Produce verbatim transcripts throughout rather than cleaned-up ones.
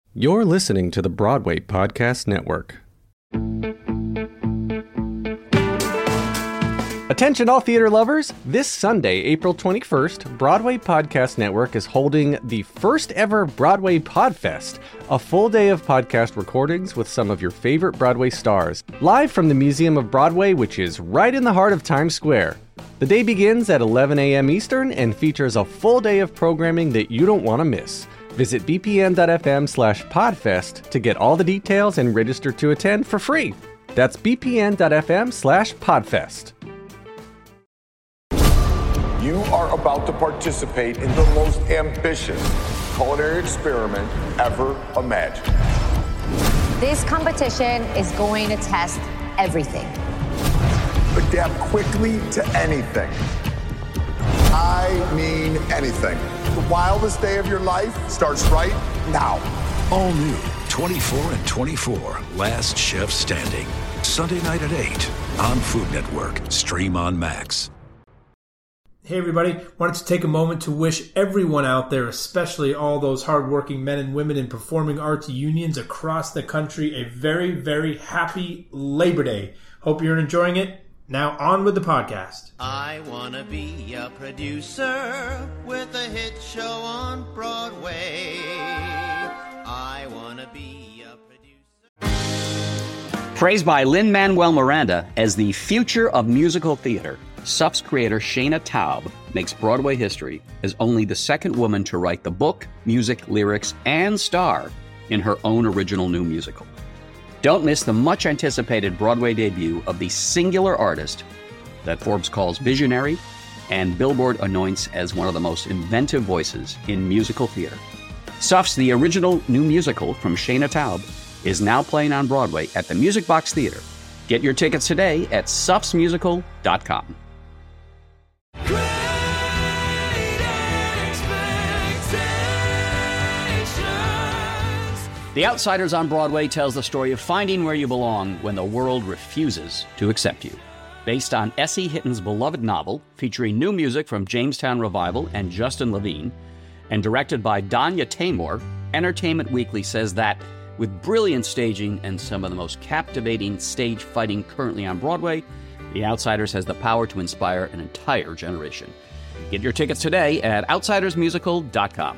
You're listening to the Broadway Podcast Network. Attention all theater lovers! This Sunday, April twenty-first, Broadway Podcast Network is holding the first ever Broadway Podfest, a full day of podcast recordings with some of your favorite Broadway stars, live from the Museum of Broadway, which is right in the heart of Times Square. The day begins at eleven a.m. Eastern and features a full day of programming that you don't want to miss. Visit bpn.fm slash podfest to get all the details and register to attend for free. That's bpn.fm slash podfest. You are about to participate in the most ambitious culinary experiment ever imagined. This competition is going to test everything. Adapt quickly to anything. I mean anything. The wildest day of your life starts right now. All new, twenty-four and twenty-four, Last Chef Standing. Sunday night at eight on Food Network. Stream on Max. Hey everybody, wanted to take a moment to wish everyone out there, especially all those hardworking men and women in performing arts unions across the country, a very, very happy Labor Day. Hope you're enjoying it. Now on with the podcast. I want to be a producer with a hit show on Broadway. I want to be a producer. Praised by Lin-Manuel Miranda as the future of musical theater, S U F's creator Shaina Taub makes Broadway history as only the second woman to write the book, music, lyrics, and star in her own original new musical. Don't miss the much-anticipated Broadway debut of the singular artist that Forbes calls visionary and Billboard anoints as one of the most inventive voices in musical theater. S U F's The Original New Musical from Shaina Taub is now playing on Broadway at the Music Box Theater. Get your tickets today at sufs musical dot com. The Outsiders on Broadway tells the story of finding where you belong when the world refuses to accept you. Based on S E. Hitton's beloved novel, featuring new music from Jamestown Revival and Justin Levine, and directed by Danya Taymor, Entertainment Weekly says that, with brilliant staging and some of the most captivating stage fighting currently on Broadway, The Outsiders has the power to inspire an entire generation. Get your tickets today at outsiders musical dot com.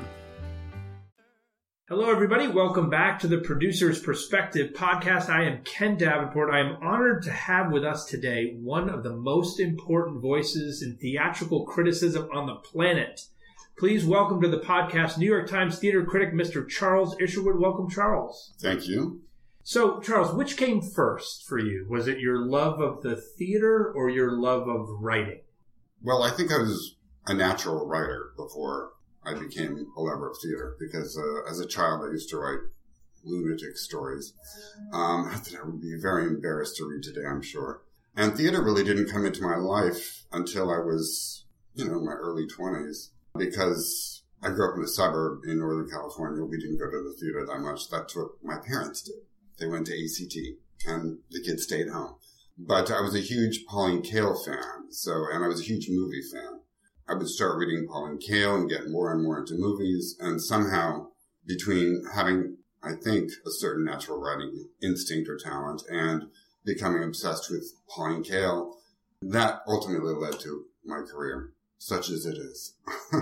Hello, everybody. Welcome back to the Producer's Perspective podcast. I am Ken Davenport. I am honored to have with us today one of the most important voices in theatrical criticism on the planet. Please welcome to the podcast New York Times theater critic, Mister Charles Isherwood. Welcome, Charles. Thank you. So, Charles, which came first for you? Was it your love of the theater or your love of writing? Well, I think I was a natural writer before I became a lover of theater, because uh, as a child I used to write lunatic stories um, that I would be very embarrassed to read today, I'm sure. And theater really didn't come into my life until I was, you know, in my early twenties, because I grew up in a suburb in Northern California. We didn't go to the theater that much. That's what my parents did. They went to A C T, and the kids stayed home. But I was a huge Pauline Kael fan, so, and I was a huge movie fan. I would start reading Pauline Kael and get more and more into movies. And somehow, between having, I think, a certain natural writing instinct or talent and becoming obsessed with Pauline Kael, that ultimately led to my career, such as it is.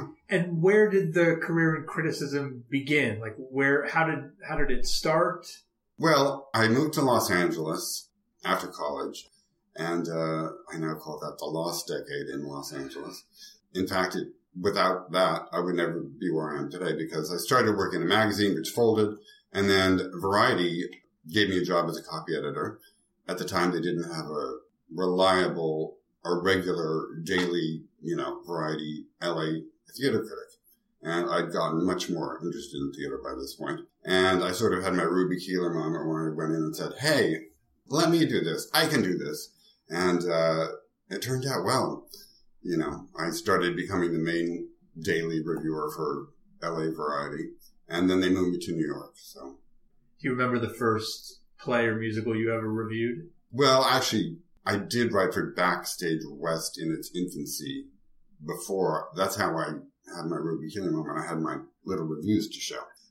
And where did the career in criticism begin? Like, where, how did, how did it start? Well, I moved to Los Angeles after college, and uh, I now call that the lost decade in Los Angeles. In fact, it, without that, I would never be where I am today, because I started working in a magazine which folded, and then Variety gave me a job as a copy editor. At the time, they didn't have a reliable or regular daily, you know, Variety L A theater critic. And I'd gotten much more interested in theater by this point. And I sort of had my Ruby Keeler moment where I went in and said, hey, let me do this. I can do this. And uh, it turned out well. You know, I started becoming the main daily reviewer for L A Variety, and then they moved me to New York. So, do you remember the first play or musical you ever reviewed? Well, actually, I did write for Backstage West in its infancy before. That's how I had my Ruby Keeler moment. I had my little reviews to show.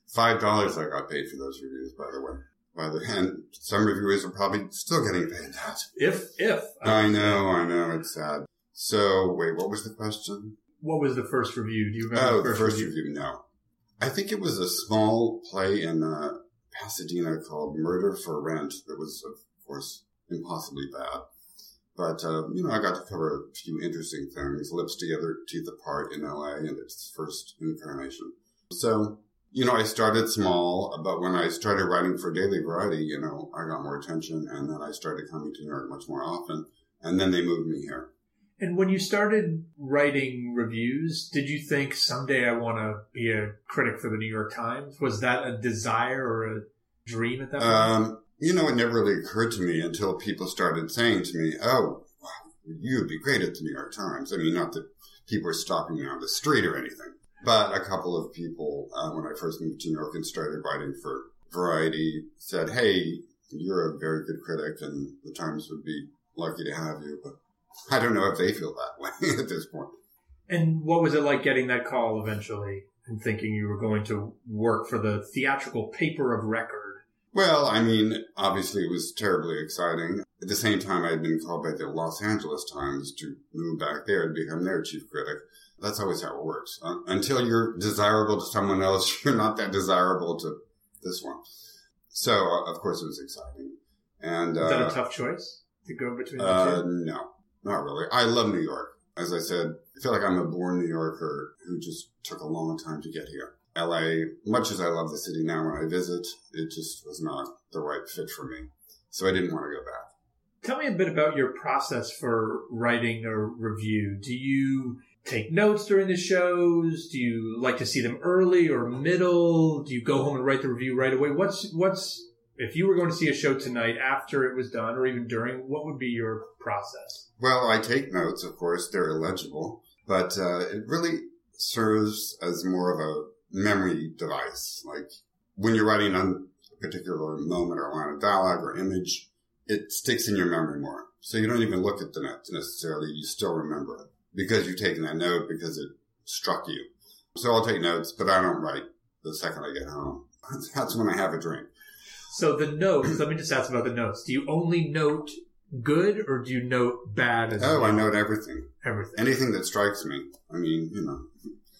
Five dollars I got paid for those reviews, by the way. By the and some reviewers are probably still getting paid that. If, if. I know, I know, it's sad. So, wait, what was the question? What was the first review? Do you remember? Oh, the first, the first review? review? No. I think it was a small play in uh, Pasadena called Murder for Rent that was, of course, impossibly bad. But, uh, you know, I got to cover a few interesting things. Lips Together, Teeth Apart in L A in its first incarnation. So, you know, I started small, but when I started writing for Daily Variety, you know, I got more attention, and then I started coming to New York much more often, and then they moved me here. And when you started writing reviews, did you think someday I want to be a critic for the New York Times? Was that a desire or a dream at that point? Um, you know, it never really occurred to me until people started saying to me, oh, wow, you'd be great at the New York Times. I mean, not that people were stopping me on the street or anything, but a couple of people, uh, when I first moved to New York and started writing for Variety, said, hey, you're a very good critic and the Times would be lucky to have you, but I don't know if they feel that way at this point. And what was it like getting that call eventually and thinking you were going to work for the theatrical paper of record? Well, I mean, obviously it was terribly exciting. At the same time, I had been called by the Los Angeles Times to move back there and become their chief critic. That's always how it works. Uh, until you're desirable to someone else, you're not that desirable to this one. So, uh, of course, it was exciting. And Was that uh, a tough choice to go between the uh, two? No, not really. I love New York. As I said, I feel like I'm a born New Yorker who just took a long time to get here. L A, much as I love the city now when I visit, it just was not the right fit for me. So I didn't want to go back. Tell me a bit about your process for writing a review. Do you take notes during the shows? Do you like to see them early or middle? Do you go home and write the review right away? What's, what's, if you were going to see a show tonight after it was done or even during, what would be your process? Well, I take notes, of course. They're illegible, but uh, it really serves as more of a memory device. Like when you're writing on a particular moment or line of dialogue or image, it sticks in your memory more. So you don't even look at the notes necessarily. You still remember it because you've taken that note because it struck you. So I'll take notes, but I don't write the second I get home. That's when I have a drink. So the notes, let me just ask about the notes. Do you only note good or do you note bad as Oh, well? I note everything. Everything. Anything that strikes me. I mean, you know,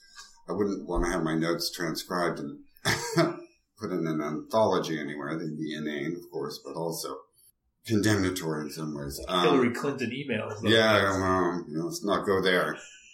I wouldn't want to have my notes transcribed and put in an anthology anywhere. They'd be inane, of course, but also condemnatory in some ways. Um, Hillary Clinton emails. Yeah, um, you know, let's not go there.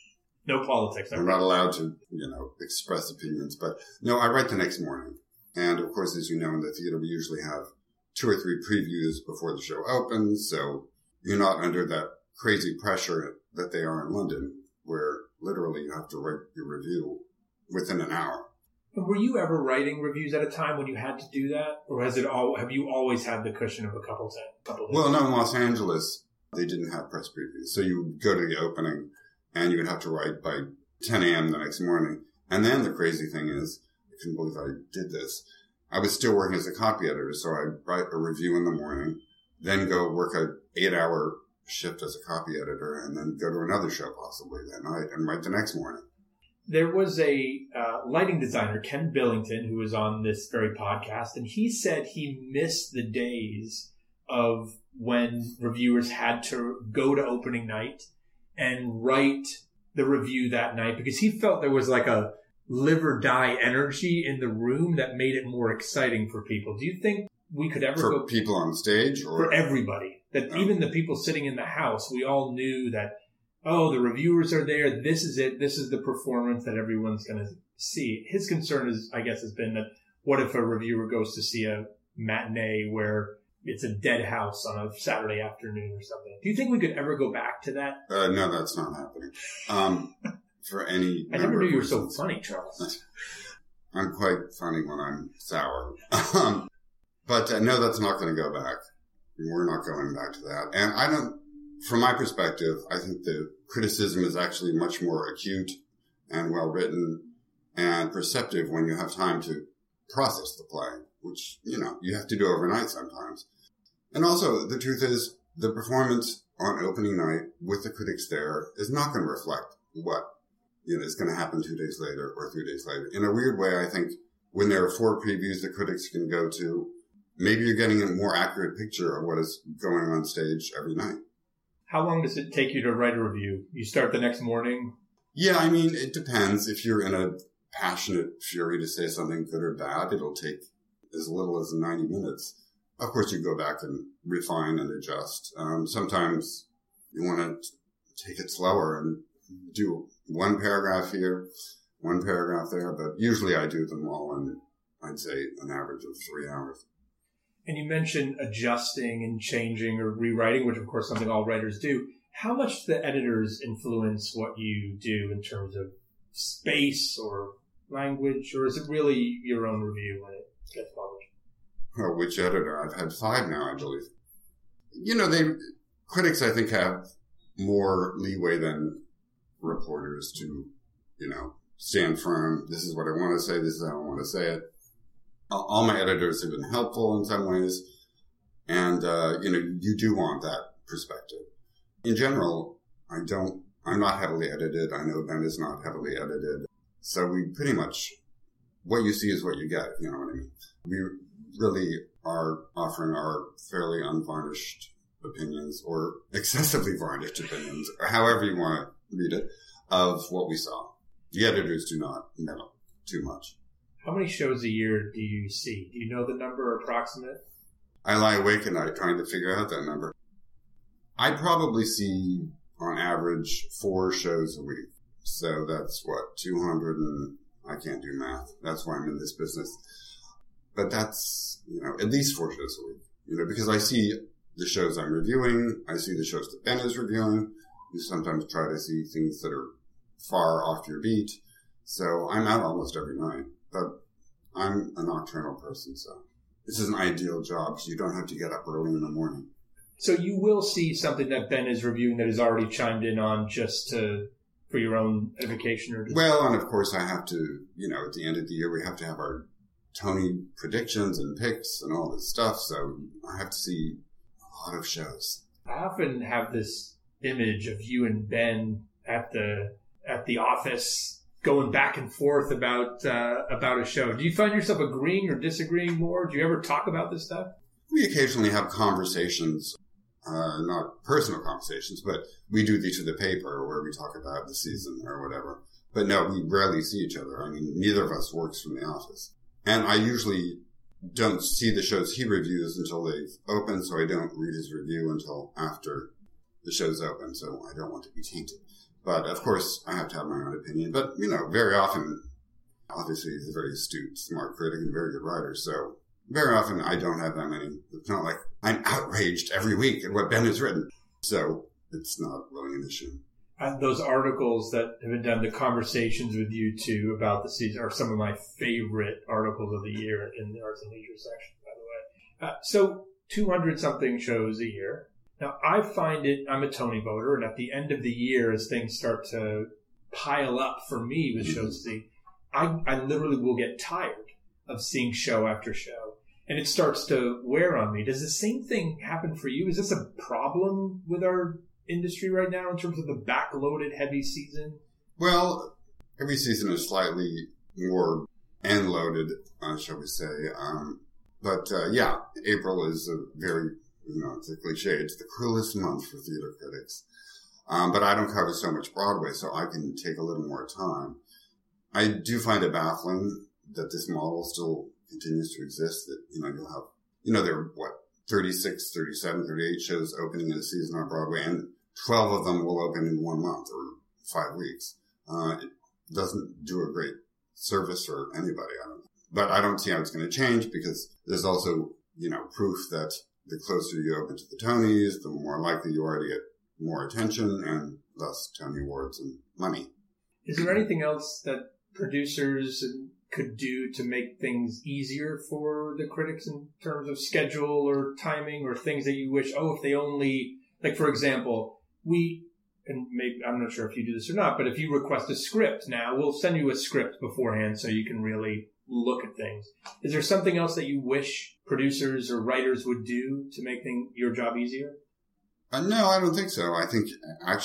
No politics. I'm not allowed to, you know, express opinions. But no, I write the next morning. And of course, as you know, in the theater, we usually have two or three previews before the show opens. So you're not under that crazy pressure that they are in London, where literally you have to write your review within an hour. And were you ever writing reviews at a time when you had to do that? Or has it all, have you always had the cushion of a couple of couple days? Well, no, in Los Angeles, they didn't have press previews. So you would go to the opening and you would have to write by ten a.m. the next morning. And then the crazy thing is, I couldn't believe I did this. I was still working as a copy editor, so I'd write a review in the morning, then go work an eight-hour shift as a copy editor, and then go to another show possibly that night and write the next morning. There was a uh, lighting designer, Ken Billington, who was on this very podcast, and he said he missed the days of when reviewers had to go to opening night and write the review that night because he felt there was like a live or die energy in the room that made it more exciting for people. Do you think we could ever for go people on stage or for everybody? That no. Even the people sitting in the house, we all knew that, oh, the reviewers are there. This is it. This is the performance that everyone's going to see. His concern is, I guess, has been that what if a reviewer goes to see a matinee where it's a dead house on a Saturday afternoon or something? Do you think we could ever go back to that? Uh, no, that's not happening. Um, for any I never knew you were so reasons. funny, Charles. I'm quite funny when I'm sour. um, but uh, no, that's not going to go back. We're not going back to that. And I don't, from my perspective, I think the criticism is actually much more acute and well written and perceptive when you have time to process the play, which, you know, you have to do overnight sometimes. And also, the truth is, the performance on opening night with the critics there is not going to reflect what, you know, is going to happen two days later or three days later. In a weird way, I think when there are four previews the critics can go to, maybe you're getting a more accurate picture of what is going on stage every night. How long does it take you to write a review? You start the next morning? Yeah, I mean, it depends. If you're in a passionate fury to say something good or bad, it'll take as little as ninety minutes. Of course, you go back and refine and adjust. Um, sometimes you want to take it slower and do one paragraph here, one paragraph there, but usually I do them all in, I'd say, an average of three hours. And you mentioned adjusting and changing or rewriting, which of course something all writers do. How much do the editors influence what you do in terms of space or language, or is it really your own review when it gets published? Oh, which editor? I've had five now, I believe. You know, they critics, I think, have more leeway than reporters to, you know, stand firm. This is what I want to say. This is how I want to say it. All my editors have been helpful in some ways. And, uh, you know, you do want that perspective. In general, I don't, I'm not heavily edited. I know Ben is not heavily edited. So we pretty much, what you see is what you get. You know what I mean? We really are offering our fairly unvarnished opinions, or excessively varnished opinions, or however you want to read it, of what we saw. The editors do not meddle too much. How many shows a year do you see? Do you know the number or approximate? I lie awake at night trying to figure out that number. I probably see, on average, four shows a week. So that's what, two hundred and, I can't do math. That's why I'm in this business. But that's, you know, at least four shows a week. You know, because I see the shows I'm reviewing. I see the shows that Ben is reviewing. You sometimes try to see things that are far off your beat. So I'm out almost every night. But I'm a nocturnal person, so this is an ideal job because you don't have to get up early in the morning. So you will see something that Ben is reviewing that is already chimed in on just to, for your own edification? Or just... Well, and of course I have to, you know, at the end of the year we have to have our Tony predictions and picks and all this stuff, so I have to see a lot of shows. I often have this image of you and Ben at the at the office going back and forth about uh, about a show. Do you find yourself agreeing or disagreeing more? Do you ever talk about this stuff? We occasionally have conversations, uh, not personal conversations, but we do these to the paper where we talk about the season or whatever. But no, we rarely see each other. I mean, neither of us works from the office. And I usually don't see the shows he reviews until they've opened, so I don't read his review until after the show's open, so I don't want to be tainted. But, of course, I have to have my own opinion. But, you know, very often, obviously, he's a very astute, smart critic and very good writer, so very often I don't have that many. It's not like I'm outraged every week at what Ben has written. So it's not really an issue. And those articles that have been done, the conversations with you two about the season, are some of my favorite articles of the year in the Arts and Leisure section, by the way. Uh, so two hundred something shows a year. Now, I find it, I'm a Tony voter, and at the end of the year, as things start to pile up for me with shows to see, I, I literally will get tired of seeing show after show. And it starts to wear on me. Does the same thing happen for you? Is this a problem with our industry right now in terms of the backloaded heavy season? Well, every season is slightly more end-loaded, uh, shall we say. Um, but, uh, yeah, April is a very, you know, it's a cliche. It's the cruelest month for theater critics. Um, but I don't cover so much Broadway, so I can take a little more time. I do find it baffling that this model still continues to exist, that, you know, you'll have, you know, there are, what, thirty-six, thirty-seven, thirty-eight shows opening in a season on Broadway, and twelve of them will open in one month or five weeks. Uh, it doesn't do a great service for anybody, I don't think. But I don't see how it's going to change, because there's also, you know, proof that the closer you open to the Tonys, the more likely you are to get more attention and thus Tony Awards and money. Is there anything else that producers could do to make things easier for the critics in terms of schedule or timing, or things that you wish, oh, if they only, like, for example, we, and maybe, I'm not sure if you do this or not, but if you request a script now, we'll send you a script beforehand so you can really look at things. Is there something else that you wish producers or writers would do to make thing, your job easier? Uh, no, I don't think so. I think actually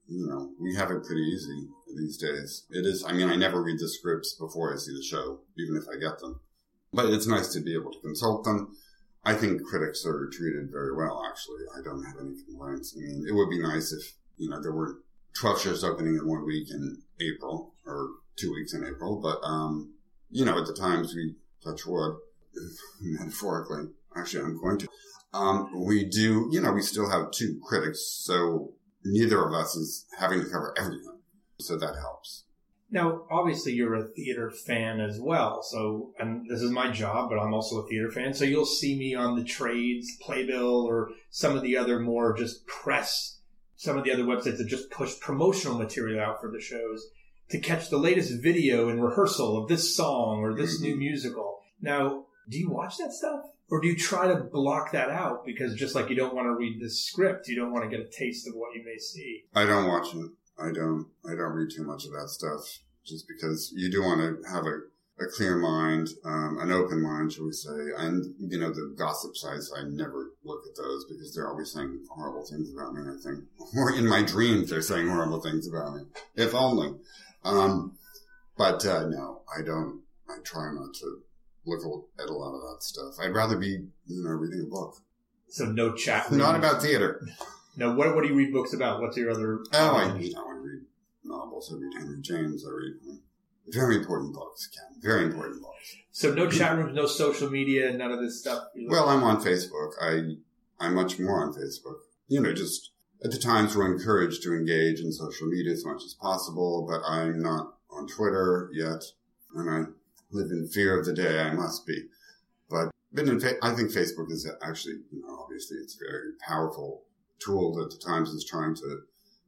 you know, we have it pretty easy these days. It is, I mean, I never read the scripts before I see the show, even if I get them. But it's nice to be able to consult them. I think critics are treated very well, actually. I don't have any complaints. I mean, it would be nice if, you know, there were twelve shows opening in one week in April, or two weeks in April. But, um, you know, at the times we touch wood, metaphorically, actually, I'm going to. Um, we do, you know, we still have two critics, so neither of us is having to cover everything. So that helps. Now, obviously, you're a theater fan as well. So, and this is my job, but I'm also a theater fan. So you'll see me on the trades, Playbill, or some of the other more just press, some of the other websites that just push promotional material out for the shows to catch the latest video and rehearsal of this song or this new musical. Now, do you watch that stuff? Or do you try to block that out because just like you don't want to read the script, you don't want to get a taste of what you may see? I don't watch it. I don't, I don't read too much of that stuff just because you do want to have a, a clear mind, um, an open mind, shall we say. And, you know, the gossip sites, I never look at those because they're always saying horrible things about me, I think. Or in my dreams, they're saying horrible things about me. If only. Um, but, uh, no, I don't, I try not to look at a lot of that stuff. I'd rather be, you know, reading a book. So no chat rooms. Not about theater. No, what what do you read books about? What's your other... Oh, I, you know, I read novels. I read Henry James. I read very important books, Ken. Very important books. So no chat rooms, no social media, none of this stuff? Well, I'm on Facebook. I, I'm much more on Facebook. You know, just at the times we're encouraged to engage in social media as much as possible, but I'm not on Twitter yet. And I live in fear of the day I must be. But, but in fa- I think Facebook is actually, you know, obviously it's a very powerful tool that the Times is trying to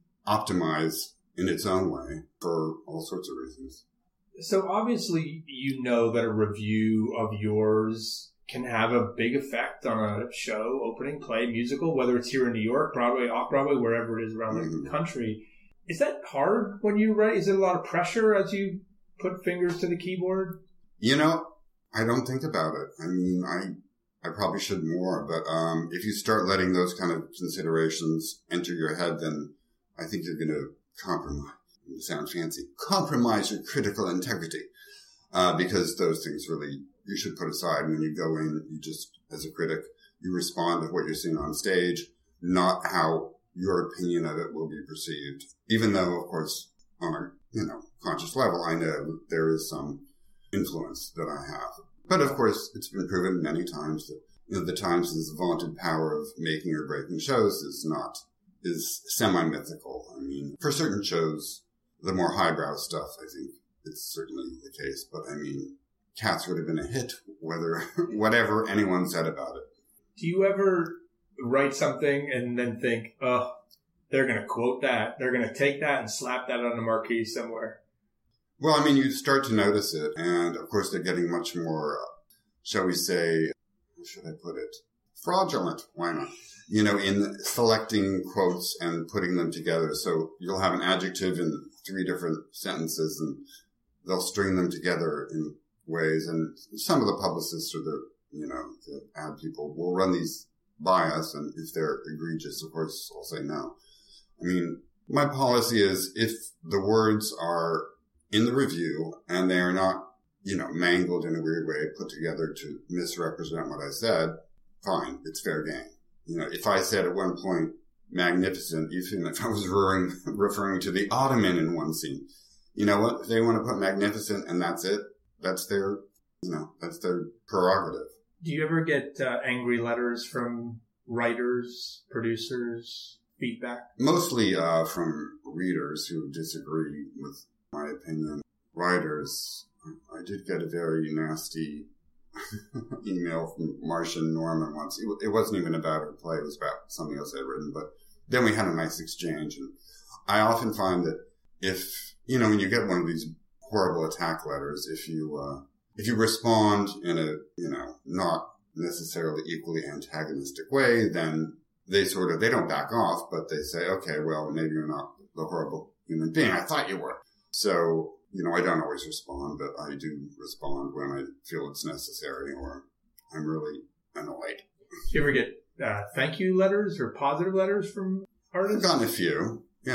optimize in its own way for all sorts of reasons. So obviously you know that a review of yours can have a big effect on a show, opening, play, musical, whether it's here in New York, Broadway, off-Broadway, wherever it is around mm-hmm. the country. Is that hard when you write? Is it a lot of pressure as you put fingers to the keyboard? You know, I don't think about it. I mean, I I probably should more, but um if you start letting those kind of considerations enter your head, then I think you're going to compromise. It sounds fancy. Compromise your critical integrity, uh, because those things really you should put aside. When you go in, you just, as a critic, you respond to what you're seeing on stage, not how your opinion of it will be perceived. Even though, of course, on a you know conscious level, I know there is some influence that I have. But of course, it's been proven many times that you know, the Times' vaunted power of making or breaking shows is not, is semi-mythical. I mean, for certain shows, the more highbrow stuff, I think it's certainly the case. But I mean, Cats would have been a hit, whether, whatever anyone said about it. Do you ever write something and then think, oh, they're going to quote that. They're going to take that and slap that on a marquee somewhere? Well, I mean, you start to notice it, and of course they're getting much more, uh, shall we say, how should I put it? Fraudulent. Why not? You know, in selecting quotes and putting them together. So you'll have an adjective in three different sentences, and they'll string them together in ways. And some of the publicists or the, you know, the ad people will run these by us, and if they're egregious, of course, I'll say no. I mean, my policy is if the words are in the review and they are not, you know, mangled in a weird way, put together to misrepresent what I said, fine, it's fair game. You know, if I said at one point, magnificent, even if I was referring, referring to the Ottoman in one scene, you know what? If they want to put magnificent and that's it, that's their, you know, that's their prerogative. Do you ever get uh, angry letters from writers, producers, feedback? Mostly uh, from readers who disagree with my opinion. Writers, I did get a very nasty email from Martian Norman once. It, it wasn't even about her play. It was about something else I'd written. But then we had a nice exchange. And I often find that if, you know, when you get one of these horrible attack letters, if you, uh, if you respond in a, you know, not necessarily equally antagonistic way, then they sort of, they don't back off, but they say, okay, well, maybe you're not the horrible human being I thought you were. So, you know, I don't always respond, but I do respond when I feel it's necessary or I'm really annoyed. Do you ever get uh, thank you letters or positive letters from artists? I've gotten a few, yeah.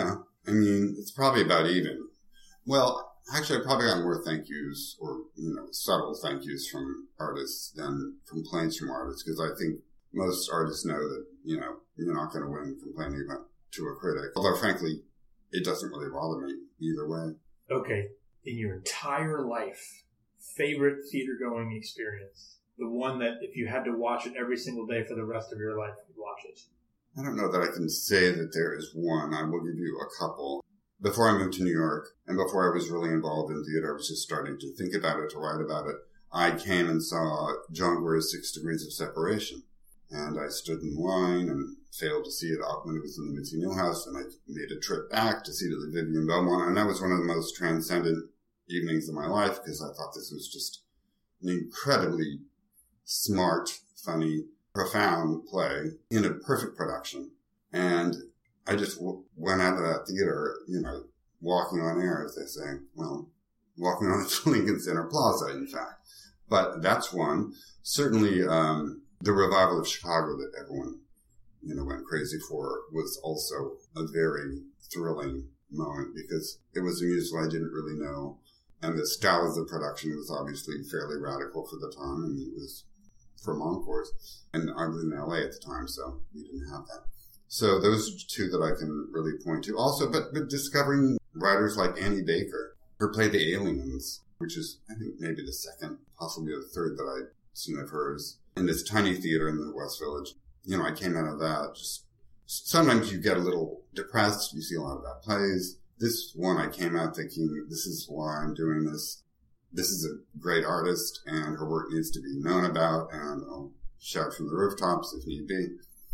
I mean, it's probably about even. Well, actually, I probably got more thank yous or, you know, subtle thank yous from artists than complaints from artists, because I think most artists know that, you know, you're not going to win complaining about to a critic. Although, frankly, it doesn't really bother me either way. Okay. In your entire life, favorite theater-going experience? The one that if you had to watch it every single day for the rest of your life, you'd watch it. I don't know that I can say that there is one. I will give you a couple. Before I moved to New York, and before I was really involved in theater, I was just starting to think about it, to write about it. I came and saw John Guare's Six Degrees of Separation. And I stood in line and failed to see it up when it was in the Mitzi Newhouse. And I made a trip back to see it at the Vivian Belmont. And that was one of the most transcendent evenings of my life, because I thought this was just an incredibly smart, funny, profound play in a perfect production. And I just w- went out of that theater, you know, walking on air, as they say. Well, walking on to Lincoln Center Plaza, in fact. But that's one. Certainly, um, the revival of Chicago that everyone, you know, went crazy for was also a very thrilling moment, because it was a musical I didn't really know. And the style of the production was obviously fairly radical for the time. I mean, it was from Encores. And I was in L A at the time, so we didn't have that. So those are two that I can really point to. Also, but, but discovering writers like Annie Baker, who played the aliens, which is, I think, maybe the second, possibly the third that I'd seen of hers, in this tiny theater in the West Village. You know, I came out of that. Just sometimes you get a little depressed. You see a lot of bad plays. This one, I came out thinking, this is why I'm doing this. This is a great artist, and her work needs to be known about, and I'll shout from the rooftops if need be.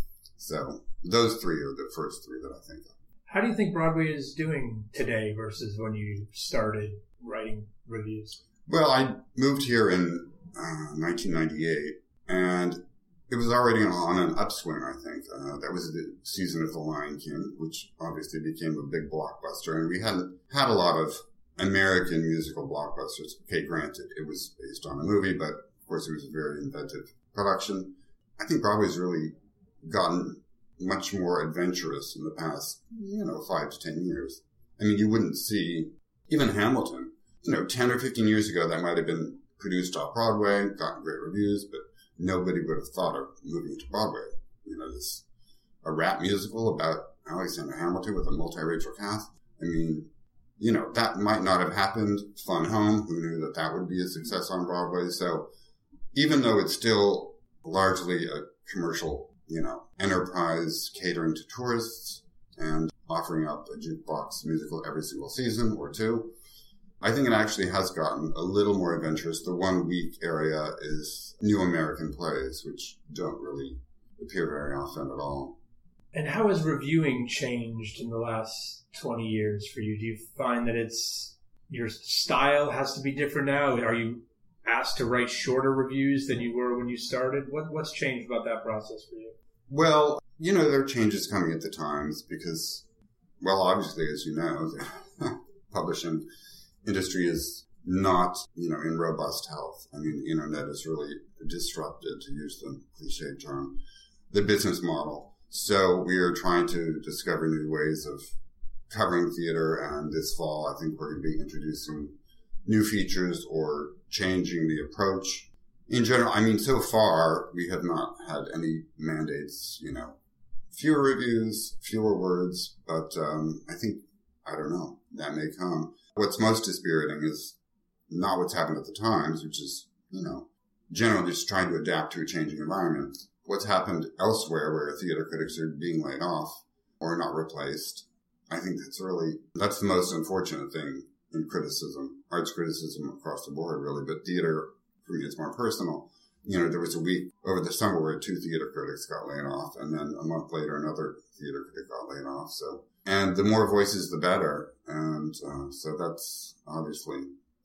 So those three are the first three that I think of. How do you think Broadway is doing today versus when you started writing reviews? Well, I moved here in uh, nineteen ninety-eight, and it was already on an upswing, I think. Uh, that was the season of The Lion King, which obviously became a big blockbuster, and we hadn't had a lot of American musical blockbusters. Okay, granted, it was based on a movie, but of course it was a very inventive production. I think Broadway's really gotten much more adventurous in the past, you know, five to ten years. I mean, you wouldn't see, even Hamilton, you know, ten or fifteen years ago, that might have been produced off Broadway, gotten great reviews, but nobody would have thought of moving to Broadway. You know, this, a rap musical about Alexander Hamilton with a multiracial cast. I mean, you know, that might not have happened. Fun Home, who knew that that would be a success on Broadway? So even though it's still largely a commercial, you know, enterprise catering to tourists and offering up a jukebox musical every single season or two, I think it actually has gotten a little more adventurous. The one weak area is new American plays, which don't really appear very often at all. And how has reviewing changed in the last twenty years for you? Do you find that it's, your style has to be different now? Are you asked to write shorter reviews than you were when you started? What, what's changed about that process for you? Well, you know, there are changes coming at the Times because, well, obviously, as you know, the publishing industry is not, you know, in robust health. I mean, the internet has really disrupted, to use the cliche term, the business model. So we are trying to discover new ways of covering theater, and this fall, I think we're going to be introducing new features or changing the approach. In general, I mean, so far, we have not had any mandates, you know, fewer reviews, fewer words, but um, I think, I don't know, that may come. What's most dispiriting is not what's happened at the Times, which is, you know, generally just trying to adapt to a changing environment. What's happened elsewhere where theater critics are being laid off or not replaced, I think that's really, that's the most unfortunate thing in criticism, arts criticism across the board, really. But theater, for me, it's more personal. You know, there was a week over the summer where two theater critics got laid off, and then a month later, another theater critic got laid off. So, and the more voices, the better. And uh, so that's obviously,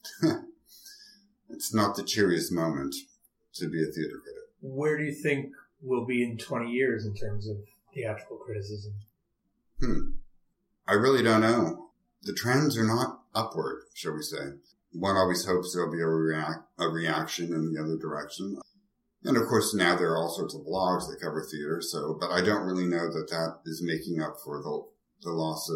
it's not the cheeriest moment to be a theater critic. Where do you think we'll be in twenty years in terms of theatrical criticism? Hmm. I really don't know. The trends are not upward, shall we say. One always hopes there'll be a, react, a reaction in the other direction. And of course, now there are all sorts of blogs that cover theater, so, but I don't really know that that is making up for the, the loss of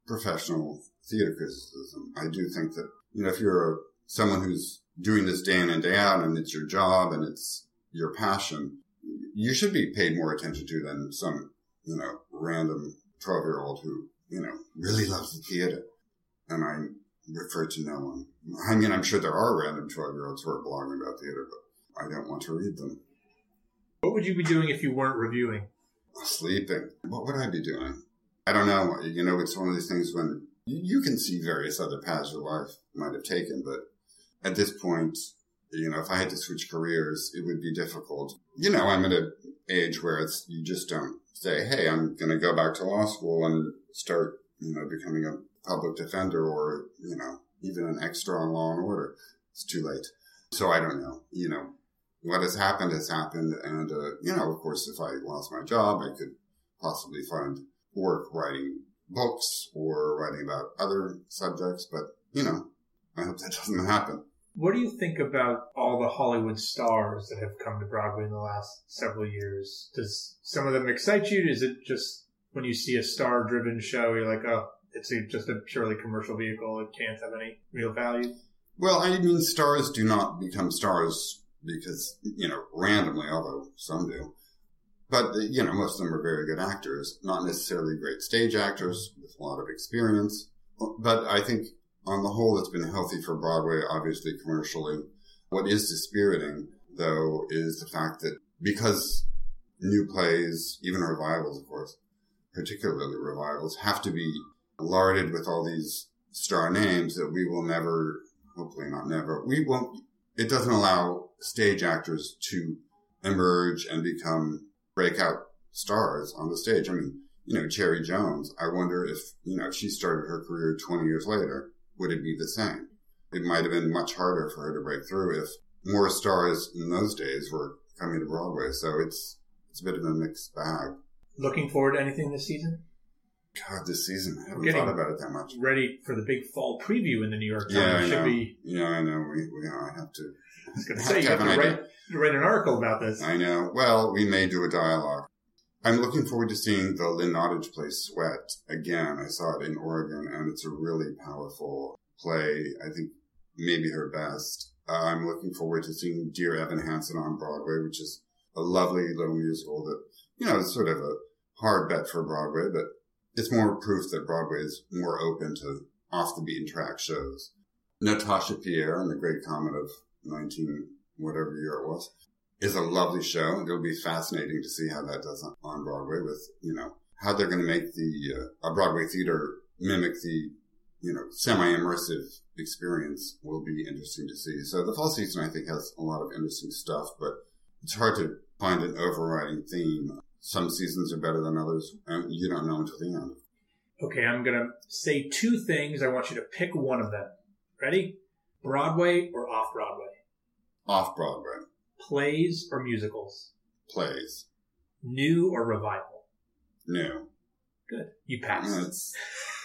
professional theater criticism. I do think that, you know, if you're a, someone who's doing this day in and day out and it's your job and it's your passion, you should be paid more attention to than some, you know, random twelve-year-old who, you know, really loves the theater. And I refer to no one. I mean, I'm sure there are random twelve-year-olds who are blogging about theater, but I don't want to read them. What would you be doing if you weren't reviewing? Sleeping. What would I be doing? I don't know. You know, it's one of these things when you can see various other paths your life might have taken, but at this point, you know, if I had to switch careers, it would be difficult. You know, I'm at an age where it's, you just don't say, hey, I'm going to go back to law school and start, you know, becoming a public defender or, you know, even an extra on Law and Order. It's too late. So I don't know. You know, what has happened has happened. And, uh, you know, of course, if I lost my job, I could possibly find work writing books or writing about other subjects. But, you know, I hope that doesn't happen. What do you think about all the Hollywood stars that have come to Broadway in the last several years? Does some of them excite you? Is it just when you see a star-driven show, you're like, oh, it's a, just a purely commercial vehicle. It can't have any real value? Well, I mean, stars do not become stars because, you know, randomly, although some do. But, you know, most of them are very good actors, not necessarily great stage actors with a lot of experience. But I think on the whole, it's been healthy for Broadway, obviously commercially. What is dispiriting, though, is the fact that because new plays, even revivals, of course, particularly revivals, have to be larded with all these star names that we will never, hopefully not never, we won't, it doesn't allow stage actors to emerge and become breakout stars on the stage. I mean, you know, Cherry Jones, I wonder if, you know, if she started her career twenty years later, would it be the same? It might have been much harder for her to break through if more stars in those days were coming to Broadway. So it's it's a bit of a mixed bag. Looking forward to anything this season? God, this season, I haven't Getting thought about it that much. Ready for the big fall preview in the New York Times. Yeah, I Should know. Be, yeah, I know. We, we, I have to. I was going to have say, to you have, have to an write, idea. write an article about this. I know. Well, we may do a dialogue. I'm looking forward to seeing the Lynn Nottage play Sweat again. I saw it in Oregon, and it's a really powerful play. I think maybe her best. Uh, I'm looking forward to seeing Dear Evan Hansen on Broadway, which is a lovely little musical that, you know, is sort of a hard bet for Broadway, but it's more proof that Broadway is more open to off-the-beaten-track shows. Natasha Pierre, in the Great Comet of nineteen, whatever year it was, is a lovely show. It'll be fascinating to see how that does on Broadway with, you know, how they're going to make the, uh, a Broadway theater mimic the, you know, semi-immersive experience will be interesting to see. So the fall season, I think, has a lot of interesting stuff, but it's hard to find an overriding theme. Some seasons are better than others, and you don't know until the end. Okay, I'm going to say two things. I want you to pick one of them. Ready? Broadway or off-Broadway? Off-Broadway. Plays or musicals? Plays. New or revival? New. Good. You passed. That's,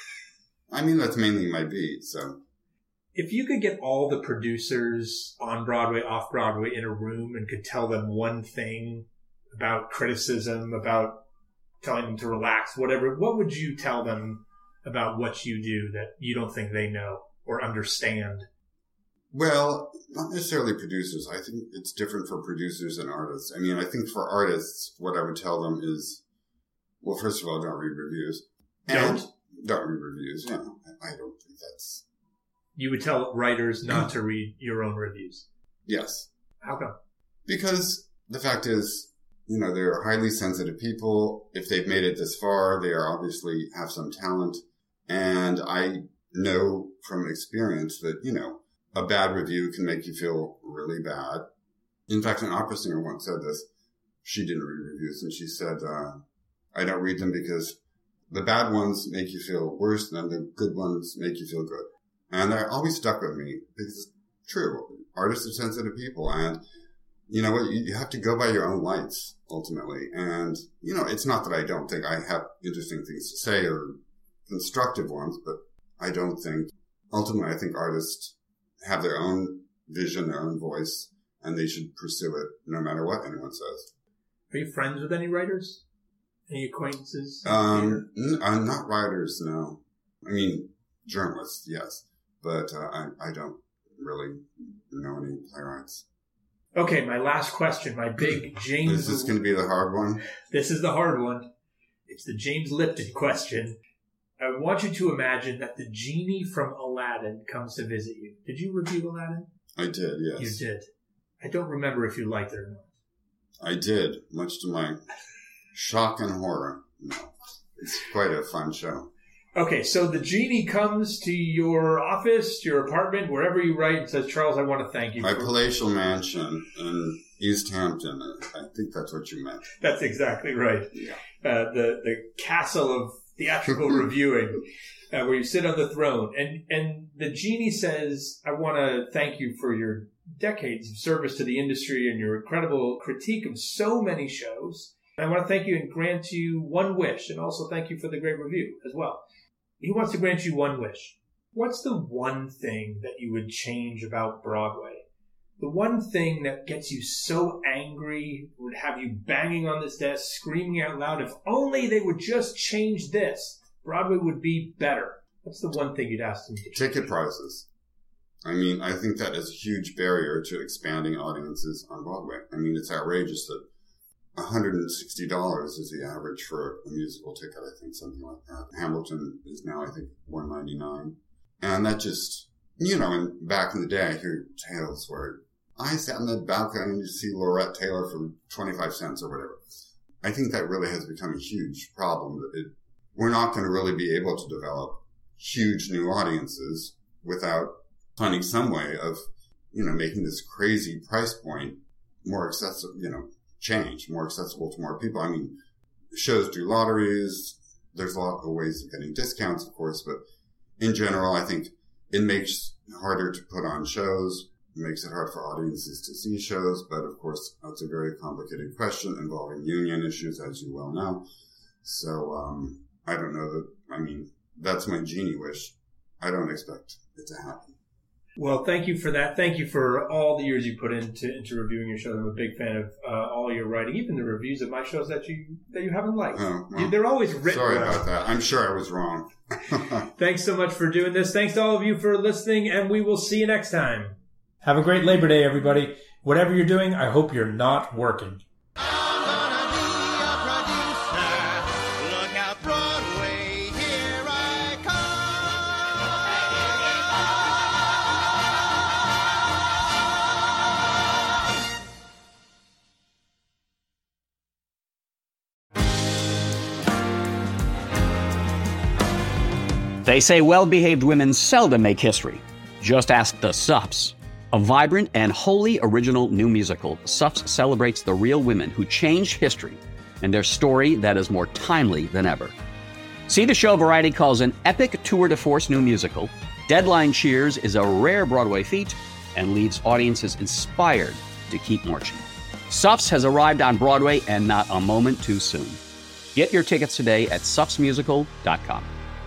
I mean, that's mainly my beat, so. If you could get all the producers on Broadway, off-Broadway in a room and could tell them one thing about criticism, about telling them to relax, whatever, what would you tell them about what you do that you don't think they know or understand? Well, not necessarily producers. I think it's different for producers and artists. I mean, I think for artists, what I would tell them is, well, first of all, don't read reviews. And Don't? Don't read reviews. Yeah, I don't think that's... You would tell writers not to read your own reviews. Yes. How come? Because the fact is, you know, they're highly sensitive people. If they've made it this far, they are obviously have some talent. And I know from experience that, you know, a bad review can make you feel really bad. In fact, an opera singer once said this. She didn't read reviews, and she said, uh, I don't read them because the bad ones make you feel worse than the good ones make you feel good. And that always stuck with me because it's true. Artists are sensitive people, and you know what? You have to go by your own lights, ultimately. And, you know, it's not that I don't think I have interesting things to say or constructive ones, but I don't think, ultimately, I think artists have their own vision, their own voice, and they should pursue it no matter what anyone says. Are you friends with any writers? Any acquaintances? Um, n- uh, not writers, no. I mean, journalists, yes, but uh, I, I don't really know any playwrights. Okay, my last question, my big James... Is this going to be the hard one? This is the hard one. It's the James Lipton question. I want you to imagine that the genie from Aladdin comes to visit you. Did you review Aladdin? I did, yes. You did. I don't remember if you liked it or not. I did, much to my shock and horror. No, it's quite a fun show. Okay, so the genie comes to your office, your apartment, wherever you write, and says, Charles, I want to thank you. My for... palatial mansion in East Hampton. I think that's what you meant. That's exactly right. Yeah. Uh, the, the castle of theatrical reviewing, uh, where you sit on the throne. And, and the genie says, I want to thank you for your decades of service to the industry and your incredible critique of so many shows. And I want to thank you and grant you one wish, and also thank you for the great review as well. He wants to grant you one wish. What's the one thing that you would change about Broadway? The one thing that gets you so angry, would have you banging on this desk, screaming out loud, if only they would just change this, Broadway would be better. What's the one thing you'd ask them to change? Ticket prices. I mean, I think that is a huge barrier to expanding audiences on Broadway. I mean, it's outrageous that one hundred sixty dollars is the average for a musical ticket, I think, something like that. Hamilton is now, I think, one hundred ninety-nine dollars. And that just, you know, and back in the day, I hear tales where I sat on the balcony to see Laurette Taylor for twenty-five cents or whatever. I think that really has become a huge problem. It, we're not going to really be able to develop huge new audiences without finding some way of, you know, making this crazy price point more accessible, you know, change, more accessible to more people. I mean, shows do lotteries. There's a lot of ways of getting discounts, of course, but in general, I think it makes it harder to put on shows. It makes it hard for audiences to see shows, but of course, that's a very complicated question involving union issues, as you well know. So, um, I don't know that, I mean, that's my genie wish. I don't expect it to happen. Well, thank you for that. Thank you for all the years you put into into reviewing your shows. I'm a big fan of uh, all your writing, even the reviews of my shows that you that you haven't liked. Oh, well, you, they're always written. Sorry well. about that. I'm sure I was wrong. Thanks so much for doing this. Thanks to all of you for listening, and we will see you next time. Have a great Labor Day, everybody. Whatever you're doing, I hope you're not working. They say well-behaved women seldom make history. Just ask the Sups. A vibrant and wholly original new musical, Sups celebrates the real women who changed history and their story that is more timely than ever. See the show Variety calls an epic tour de force new musical. Deadline cheers is a rare Broadway feat and leaves audiences inspired to keep marching. Sups has arrived on Broadway and not a moment too soon. Get your tickets today at sups musical dot com.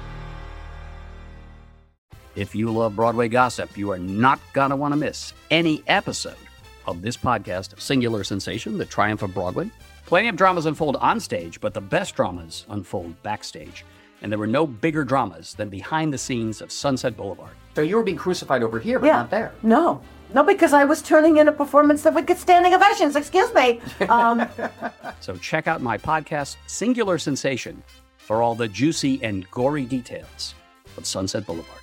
If you love Broadway gossip, you are not going to want to miss any episode of this podcast of Singular Sensation, The Triumph of Broadway. Plenty of dramas unfold on stage, but the best dramas unfold backstage. And there were no bigger dramas than behind the scenes of Sunset Boulevard. So you were being crucified over here, but yeah. not there. No. No, because I was turning in a performance that would get standing ovations. Excuse me. Um, so check out my podcast, Singular Sensation, for all the juicy and gory details of Sunset Boulevard.